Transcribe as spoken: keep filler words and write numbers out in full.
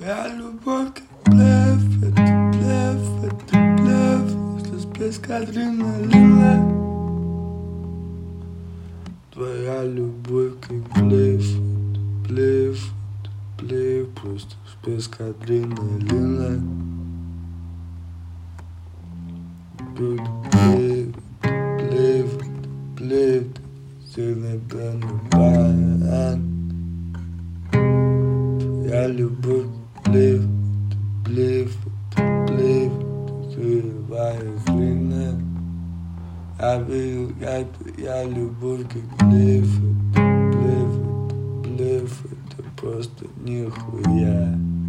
Твоя любовь как блеф, это блеф, это блеф, что с песка адреналина. Твоя любовь как блеф, это блеф, это блеф, просто с песка адреналина. Блеф, блеф, блеф, сильный банан. Твоя любовь блеф, блеф, блеф, живая хрена. Я видел, как твоя любовь как блеф, блеф, блеф, это просто нихуя.